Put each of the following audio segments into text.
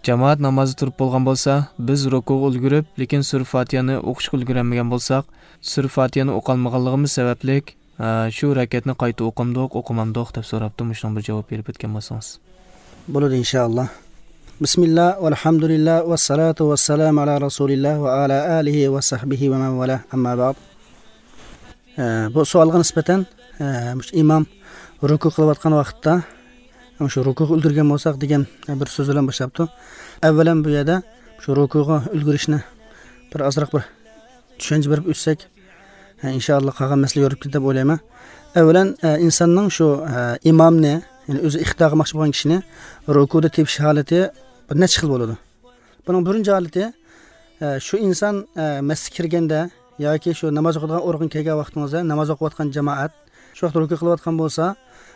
Jamoat namozi turib bo'lgan bo'lsa, biz rukuga ulgurib, lekin sura Fatihani o'qishga ulgurmagan bo'lsak, sura Fatihani o'qolmaganligimiz sababli shu rakatni qayta o'qimamdoq deb so'rabdi. Mushning bir javob berib o'tgan bo'lsangiz. Bo'ladi inshaalloh. Bismillah valhamdulillah vassalatu vassalamu ala rasulillah va ala alihi va sahbihi va man wala amma ba'd. Bu savolga nisbatan imom ruku qilayotgan vaqtda shu rukuga ulgurgan bo'lsak degan bir so'z bilan boshlabdi. Avvalan bu yerda shu rukuga ulgurishni bir ozroq bir tushuncha berib o'tsak, inshaalloh qolgan masala yorib ketdi deb o'ylayman. Avvalan insonning shu imomni, ya'ni o'zi ixtiyo qilmoqchi bo'lgan kishini rukuda tepish holati bir necha xil bo'ladi. Buning birinchi holati shu inson masjidga kirganda yoki shu namoz o'qiyotgan o'ringa kelgan vaqtingizda namoz o'qiyotgan jamoat shu vaqt ruku qilayotgan bo'lsa,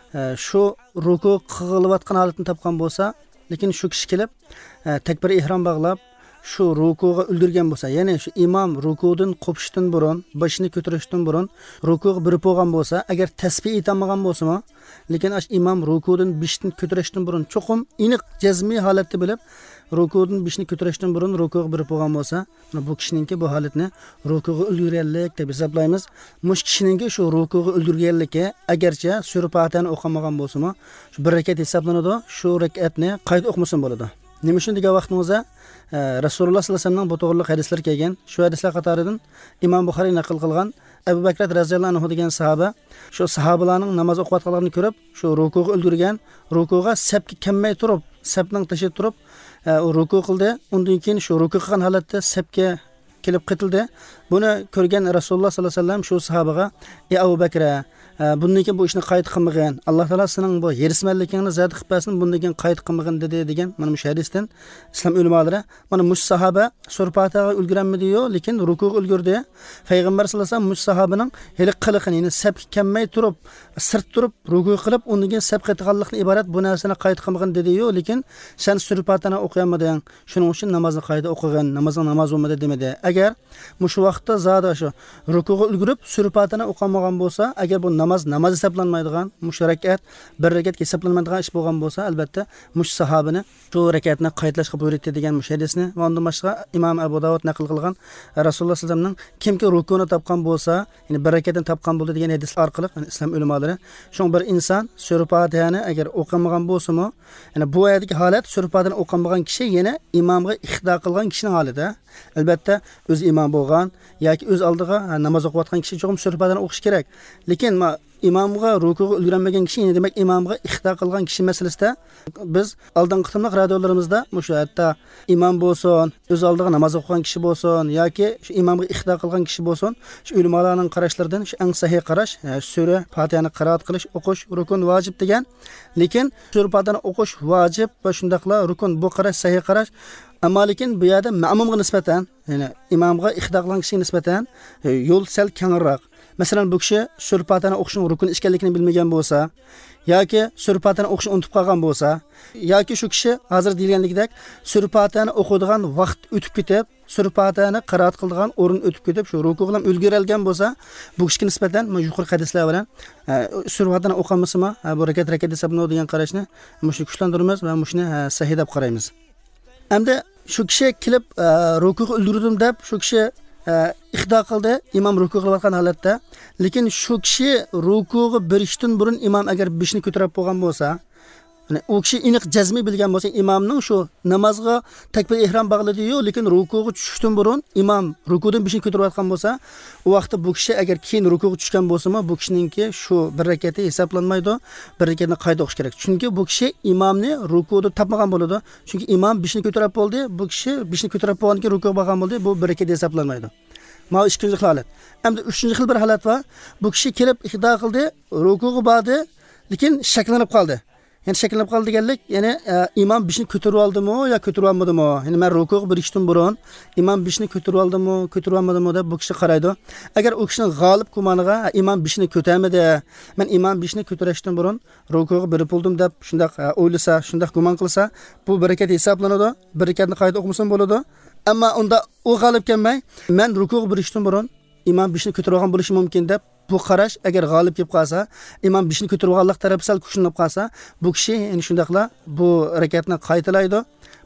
shu ruku qilayotgan holatni topgan bo'lsa, lekin shu kishi kelib takbir ihrom bog'lab shu rukuga ulgurgan bo'lsa, ya'ni shu imom rukudan qopishdan burun, boshini ko'tarishdan burun rukuga birib bo'lgan bo'lsa, agar tasbih aytamagan bo'lsa-mu, lekin imom rukudan bishni ko'tarishdan burun cho'qim aniq jazmiy holatda bilib rukudan bishni ko'tarishdan burun rukuga birib bo'lgan bo'lsa, bu kishiningki bu holatni rukuga ulgurganlik deb hisoblaymiz. Mush kishiningki shu rukuga ulgurganligi agarcha sura Fatihani o'qamagan bo'lsa-mu, shu bir rakat hisoblanadi, shu rakatni qayta o'qmasa bo'ladi. Nima uchun degan vaqtimizda Rasululloh sollallohu alayhi vasallamning bu to'g'riliq hadislar kelgan. Shu hadislar qatoridan Imom Buxoriy naql qilgan Abu Bakr radhiyallohu anhu degan sahoba, shu sahobalarning namoz o'qiyotganlarini ko'rib, shu rukuga ulgurgan, rukuga sapga kelmay turib, sapning tashib turib, u ruku qildi. Undan keyin shu ruku qilgan holatda sapga kelib qitildi. Buni ko'rgan Rasululloh sollallohu alayhi vasallam shu sahobaga: "Ey Abu Bakr, bundan keyin bu ishni qayta qilmagin. Alloh taolo sening bu yerismanligingni zat qilib bersin, bundan keyin qayta qilmagin" dedi degan mana bu hadisdan islom ulamolari mana mush sahaba sura Fatihaga ulguranmidi-yu, lekin rukuga ulgurdi. Payg'ambar sollallohu alayhi vasallam mush sahabaning hali qiliqini, ya'ni sapga kelmay turib, sirt turib ruku qilib, undan keyin sap qilganlikdan iborat bu narsani qayta qilmagin dedi-yu, lekin sen sura Fatihani o'qiyamading. Shuning uchun namozni qayta o'qigan, namozing namoz bo'lmadi demadi. Agar mush vaqtda zada shu rukuga ulgurib sura Fatihani o'qamagan bo'lsa, agar bu namoz hisoblanmaydigan, mush rakat bir rakat hisoblanmaydigan ish bo'lgan bo'lsa, albatta mush sahabani shu rakatni qaytalashga buyurdi degan mush hadisni va undan boshqa Imom Abu Dawud naql qilgan Rasululloh sollallohu alayhi vasallamning kimki rukuni topgan bo'lsa, ya'ni bir rakatdan topgan bo'ldi degan hadislar orqali islom ulamolari shu bir inson sura Fatihani agar o'qamagan bo'lsa-mu, ya'ni bu oyatdagi holat sura Fatihani o'qamagan kishi yana imomga ixtiyo qilgan kishining holida. Albatta o'z imom bo'lgan yoki o'z oldiga namoz o'qiyotgan kishi cho'qim sura Fatihani o'qish kerak. Lekin imomga rukuga ulgurmagan kishi, ya'ni demak imomga ixtiyo qilgan kishi masalasida biz oldingi qitimliq radiolarimizda mushu hatto imom bo'lsin, o'z oldiga namoz o'qigan kishi bo'lsin yoki shu imomga ixtiyo qilgan kishi bo'lsin, shu ulamolarning qarashlaridan shu eng sahih qarash sura Fatihani qiroat qilish, o'qish rukun vojib degan. Lekin sura Fatihani o'qish vojib va shundaqla rukun, bu qarash sahih qarash. Ammo lekin bu yerda ma'mumga nisbatan, ya'ni imomga ixtiyo qilgan kishiga nisbatan yo'l sal kengroq. Masalan, bu kishi sura Fatihani o'qishning rukun ekanligini bilmagan bo'lsa, yoki sura Fatihani o'qishni unutib qolgan bo'lsa, yoki shu kishi hozir deyilganlikdek sura Fatihani o'qiydigan vaqt o'tib ketib, sura Fatihani qiroat qiladigan o'rin o'tib ketib, shu ruku bilan ulguralgan bo'lsa, bu kishiga nisbatan yuqori hadislar bilan sura Fatihani o'qilmasa-mu, bu rakat hisoblanadi degan qarashni mushni kuchlantiramiz va mushni sahih deb qaraymiz. Endi shu kishi kelib rukuga ulgurdim deb shu kishi ixtiyo qildi imom ruku qilayotgan holatda, lekin shu kishi rukuga birishdan burun imom agar bishni ko'tarib bo'lgan bo'lsa, ya'ni u kishi aniq jazmi bilgan bo'lsa, imomning shu namozga takbir ihrom bog'ladi-yu, lekin rukuga tushishdan burun imom rukudan bishni ko'tarayotgan bo'lsa, u vaqtda bu kishi agar keyin rukuga tushgan bo'lsa-mu, bu kishiningki shu bir rakati hisoblanmaydi, bir rakatni qayta o'qish kerak. Chunki bu kishi imomni rukuda topmagan bo'ladi. Chunki imom bishni ko'tarib bo'ldi, bu kishi bishni ko'tarib bo'lgandan keyin rukuga borgan bo'ldi, bu bir rakat hisoblanmaydi. Ma ikkinchi holat. Endi uchinchi xil bir holat bor. Bu kishi kelib ixtiyo qildi, rukuga bordi, lekin shaklanib qoldi. Yani şekillenip kaldı geldik. Yani imam bishni ko'tarib oldimi yo ko'tarib olmadimi? Yani men rukuga birishdan burun imam bishni ko'tarib oldimi, ko'tarib olmadimi deb bu kishi qaraydi. Agar u kishining g'olib gumoniga imam bishni ko'tarmadi, men imam bishni ko'tarishdan burun rukuga birib oldim deb shunday o'ylasa, shunday gumon qilsa, bu barakat hisoblanadi. Barakatni qayta o'qimasam bo'ladi. Ammo unda u g'olib kelmay, men rukuga birishdan burun imam bishni ko'tarib olgan bo'lishi mumkin deb bu qarash agar g'olib kelib qolsa, imom bishni ko'tarib olganlik tarafı sal kuchlanib qolsa, bu kishi yani shundaqla bu harakatni qaytalaydi.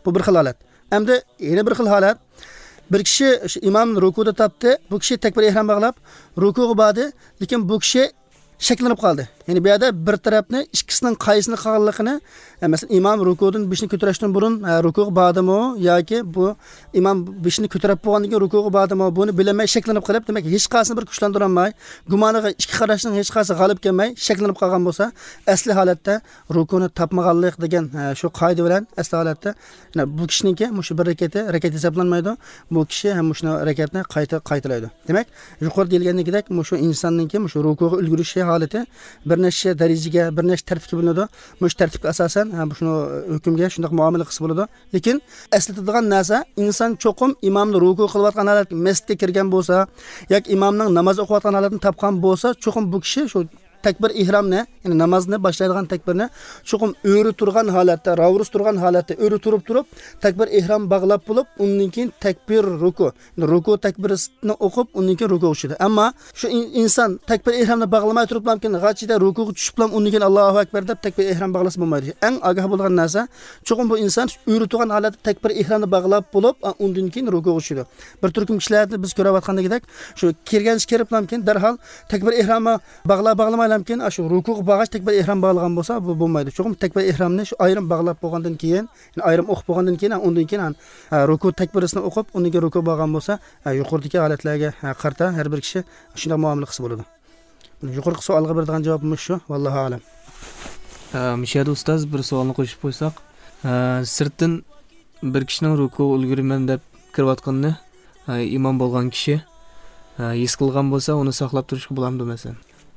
Bu bir xil holat. Hamda yana bir xil holat. Bir kishi imom rukuda topdi, bu kishi takbir ihrom bog'lab rukuga bordi, lekin bu kishi shaklanib qoldi. Ya'ni bu yerda bir tarafni ikkisining qaysini qilganligini, masalan imom rukudan beshni ko'tarishdan burun rukuga bordimi yoki bu imom beshni ko'tarib bo'lgandan keyin rukuga bordimi, buni bilmay shaklanib qolib, demak hech qaysini bir kuchlandira olmay, gumoniga ikki qarashning hech qaysi g'olib kelmay shaklanib qolgan bo'lsa, asli holatda rukuni topmaganlik degan shu qoida bilan asli holatda bu kishiningki shu bir rakat hisoblanmaydi. Bu kishi ham shu rakatni qaytalaydi. Demak, yuqori deyilgandek, shu insonninki shu rukuga ulgurish holati bir nechta darajaga, bir nechta tartibga bo'linadi. Mush tartibga asosan shuni hukmga shunday muomala qilsa bo'ladi. Lekin aslatadigan narsa inson cho'qim imomni ruku qilayotgan holat masjidga kirgan bo'lsa, yoki imomning namoz o'qiyotgan holatini topgan bo'lsa, cho'qim bu kishi shu takbir ihromni, ya'ni namozni boshlaydigan takbirni cho'qim o'ri turgan holatda, ravurus turgan holatda o'ri turib takbir ihrom bog'lab bo'lib, undan keyin takbir ruku takbirini o'qib, undan keyin rukuga tushadi. Ammo shu inson takbir ihromni bog'lamay turib ham keyin g'achida rukuga tushib ham undan keyin Allohu akbar deb takbir ihrom bog'lasa bo'lmaydi. Eng ogoh bo'lgan narsa cho'qim bu inson o'ri turgan holatda takbir ihromni bog'lab bo'lib, undan keyin rukuga tushadi. Bir turkum kishilarni biz ko'rayotgandek, shu kirib ham keyin darhol takbir ihromni bog'lamay keyin shu rukuga bag'ash takbir ihrom bog'lagan bo'lsa, bu bo'lmaydi. Cho'qim takbir ihromni shu ayrim bog'lab bo'lgandan keyin, ya'ni ayrim o'qib bo'lgandan keyin, undan keyin ruku takbirisini o'qib, undan keyin ruku bo'lgan bo'lsa, yuqoridagi holatlarga qarta har bir kishi shunday muomala qilsa bo'ladi. Yuqorqi savolga beradigan javobimiz shu, vallohu alam. Mishad ustoz bir savolni qo'shib qo'ysak, sirtdan bir kishining rukuga ulguriman deb kirayotganini imom bo'lgan kishi his qilgan bo'lsa, uni saqlab turishga bo'lamdi masalan?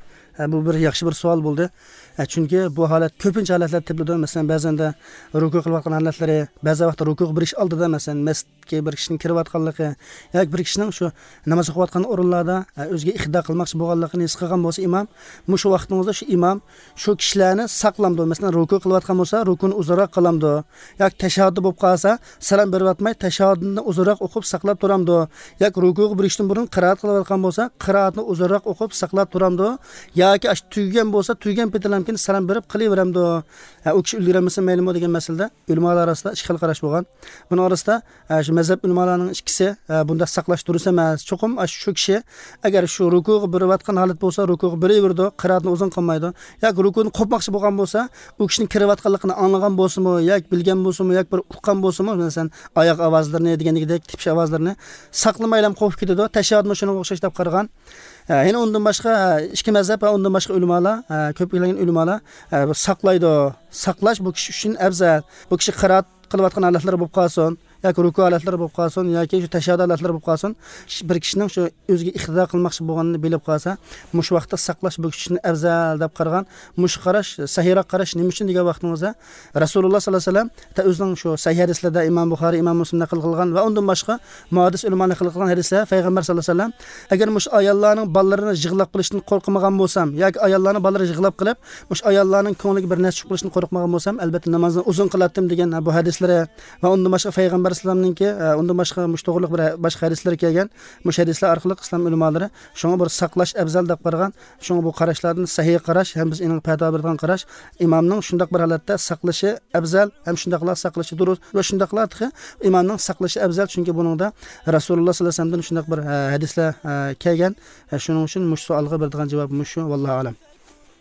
Bu bir yaxshi bir savol bo'ldi. Chunki bu holat ko'pincha holatlar tiplida, masalan, ba'zanda ruku qilayotgan holatlari, ba'zi vaqtda ruku birish oldida, masalan, masjidga bir kishining kirayotganligi yoki bir kishining shu namoz o'qiyotgan o'rinlarda o'ziga iqtido qilmoqchi bo'lganligini his qilgan bo'lsa, imom shu vaqtimizda shu imom shu kishilarni saqlamdi. Masalan, ruku qilayotgan bo'lsa, rukuni uzunroq qilamdi. Yoki tashahhud bo'lib qolsa, salom berib o'tmay tashahhudni uzunroq o'qib saqlab turamdi. Yoki rukuga birishdan burun qiroat qilayotgan bo'lsa, qiroatni uzunroq o'qib saqlab turamdi. Yoki tugagan bo'lsa, tugagan petilamkin salom berib qilaveramdi. U kishi ulgurmasa maylimi degan masalada ulamolar orasida ikki xil qarash bo'lgan. Buning orasida shu mazhab ulamolarining ikkisi bunda saqlash durust emas. Cho'qim shu kishi agar shu rukuga birayotgan holat bo'lsa, rukuga biraverdi, qiroatni uzun qilmaydi. Yoki rukuni qo'pmoqchi bo'lgan bo'lsa, u kishining kirayotganligini anglagan bo'lsa-mu, yoki bilgan bo'lsa-mu, yoki bir uqqan bo'lsa-mu, masalan, oyoq ovozlarini degandek tipish ovozlarini saqlamaylam qo'yib ketadi. Tashahhudni shunga o'xshash deb qaragan. Yine ondan başka ikki mazhab va ondan başka ulamolar, ko'pgina ulamolar saqlaydi. Saqlash bu kishi uchun afzal. Bu kishi qiroat qilayotgan holatlar bo'lib qolsin, yoki ruku holatlari bo'lib qolsin, yoki shu tashahhud holatlari bo'lib qolsin, bir kishining shu o'ziga iqtido qilmoqchi bo'lganini bilib qolsa, mush vaqtda saqlash bu kishi uchun afzal deb qaragan. Mush qarash, sahiyroq qarash nima uchun degan vaqtimizda Rasululloh sollallohu alayhi vasallam ta o'zining shu sahih hadislarda Imom Buxoriy, Imom Muslim naql qilgan va undan boshqa muhaddis ulamolar naql qilgan hadislar payg'ambar sollallohu alayhi vasallam agar mush ayollarning bolalarini yig'lab qilishdan qo'rqmagan bo'lsam, yoki ayollarning bolalarini yig'lab qilib, mush ayollarning ko'ngliga bir narsa qilishdan qo'rqmagan bo'lsam, albatta namozni uzun qilatdim degan bu hadislari va undan boshqa payg'ambar islomninki undan boshqa mushto'g'liq bir boshqa hadislar kelgan. Mush hadislar orqali islom ulamolari shunga bir saqlash afzal deb qaragan. Shunga bu qarashlarni sahih qarash, ham biz uning fatvo bergan qarash, imomning shunday bir holatda saqlashi afzal, ham shundaqlar saqlashi durust va shundaqlar imomning saqlashi afzal, chunki buningda Rasululloh sollallohu alayhi vasallamdan shunday bir hadislar kelgan. Shuning uchun mush savolga beradigan javob mush, vallohu alam.